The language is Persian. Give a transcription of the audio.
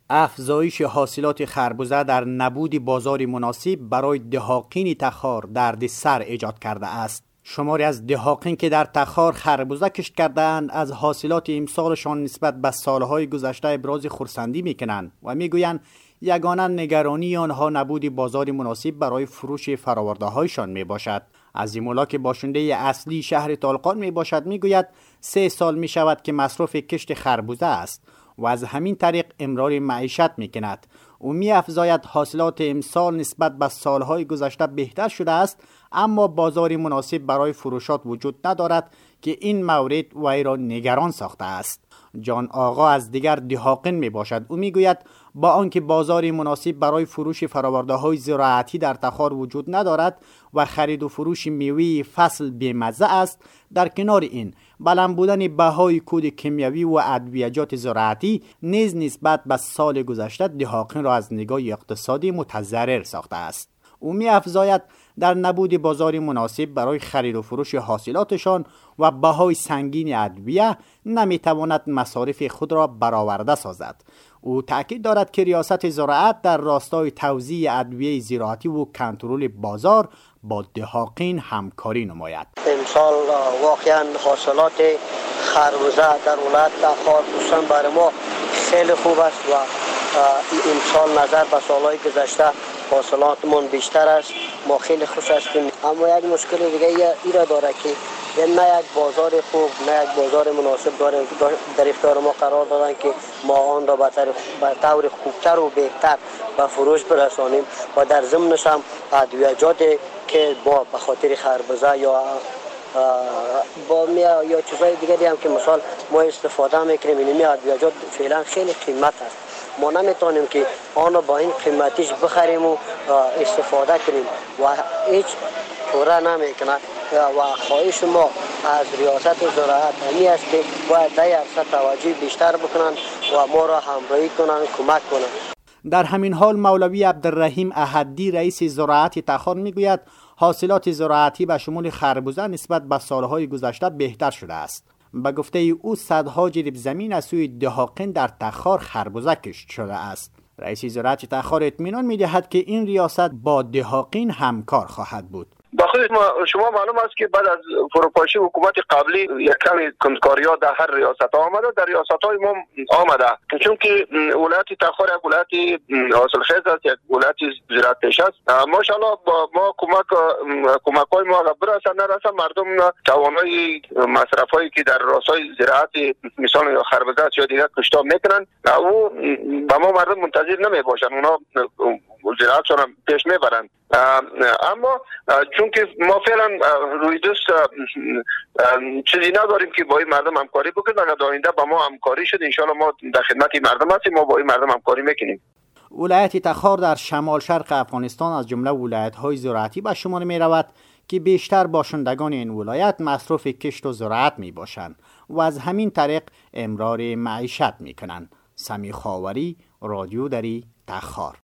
افزایش حاصلات خربزه در نبود بازار مناسب برای دهاقین تخار دردسر ایجاد کرده است. شماری از دهاقین که در تخار خربزه کشت کردند از حاصلات امسالشان نسبت به سالهای گذشته ابراز خرسندی میکنند و میگویند یگانه نگرانی آنها نبود بازار مناسب برای فروش فراورده هایشان می باشد. عظیم‌الله که باشنده اصلی شهر طالقان می باشد میگوید 3 سال می شود که مصرف کشت خربزه است و از همین طریق امرار معیشت می کند. او می افزاید حاصلات امسال نسبت به سالهای گذشته بهتر شده است، اما بازار مناسب برای فروشات وجود ندارد که این مورد وی را نگران ساخته است. جان آقا از دیگر دهاقین می باشد. او می گوید با آنکه بازار مناسب برای فروش فراورده های زراعتی در تخار وجود ندارد و خرید و فروش میوه فصل بی‌مزه است، در کنار این بلند بودن بهای کود کیمیاوی و ادویه‌جات زراعتی نیز نسبت به سال گذشته دهاقین را از نگاه اقتصادی متضرر ساخته است. او می افزاید در نبود بازار مناسب برای خرید و فروش حاصلاتشان و بهای سنگین ادویه نمی تواند مصارف خود را برآورده سازد. او تاکید دارد که ریاست زراعت در راستای توزیع ادویه زراعتی و کنترل بازار با دهاقین همکاری نماید. امسال واقعا حاصلات خربزه در ولایت تخار خصوصا برای ما خیلی خوب است و امسال نظر به سالهای گذشته حاصلاتمون بیشتر است. ما خیلی خوش هستیم، اما یک مشکل دیگه ایرا داره که نه یک بازار خوب نه یک بازار مناسب داره در اختیار ما قرار دادن که ما آن را به طور خوبتر و بهتر به فروش برسانیم و در ضمنش هم ادویه‌جات که ما به خاطر خربزه یا چیزهای دیگری هم که مثال ما استفاده میکنیم، این ادویه‌جات فعلا خیلی قیمت است. ما نمیتونیم که آن را با این قیمتیش بخریم و استفاده کنیم و هیچ پوره نمیکنه و خواهش ما از ریاست زراعت همی است که باید در عرصه توجه بیشتر بکنن و ما را همراهی کنن، کمک کنن. در همین حال مولوی عبدالرحیم احدی رئیس زراعت تخار میگوید حاصلات زراعتی به شمول خربزه نسبت به سالهای گذشته بهتر شده است. به گفته او صدها جریب زمین از سوی دهاقین در تخار خربزه کشت شده است. رئیس زراعت تخار اطمینان میدهد که این ریاست با دهاقین همکار خواهد بود. با خود شما معلوم است که بعد از فروپاشی حکومت قبلی یک کمی کندکاری‌ها در هر ریاست آمده، در ریاست‌های ما آمده، چون که ولایت تخار یک ولایت حاصلخیز است، یک ولایت زراعت پیش است. ماشاءالله با ما کمک‌های ما اگر برسه نرسه مردم توانایی مصرفایی که در راستای زراعت مثلا خربزه یا دیگر کشتار میکنن او با ما مردم منتظر نمیباشن، اونا زراعتشون هم پیش میبرن. اما چون که ما فعلا روی دست چیزی نداریم که با این مردم همکاری بکنیم، اگر در آینده با ما همکاری شد انشاءالله ما در خدمت مردم هستیم، ما با این مردم همکاری میکنیم. ولایت تخار در شمال شرق افغانستان از جمله ولایت‌های زراعتی به شمار می رود که بیشتر باشندگان این ولایت مصرف کشت و زراعت می باشند و از همین طریق امرار معیشت می کنند. سمی خاوری، رادیو دری، تخار.